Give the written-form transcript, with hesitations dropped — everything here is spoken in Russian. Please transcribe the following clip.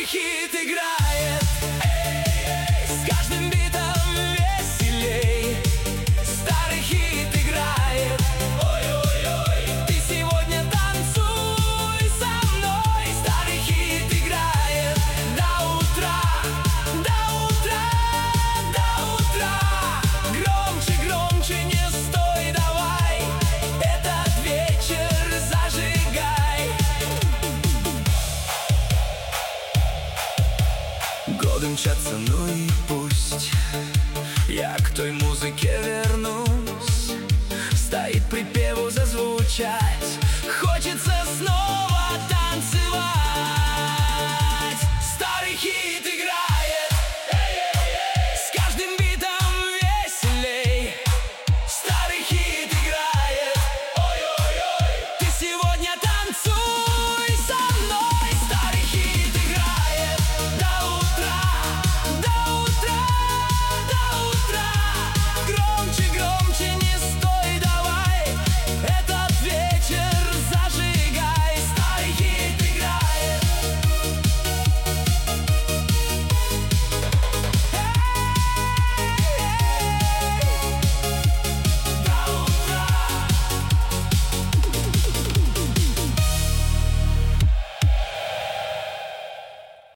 Старый хит играет, с каждым битом веселей. Старый хит играет, ой-ой-ой, ты сегодня танцуй со мной. Старый хит играет до утра, до утра, до утра. Громче, громче, не стой, давай, этот вечер зажигай. Годы мчатся, ну и пусть я к той музыке вернусь. Стоит припеву зазвучать.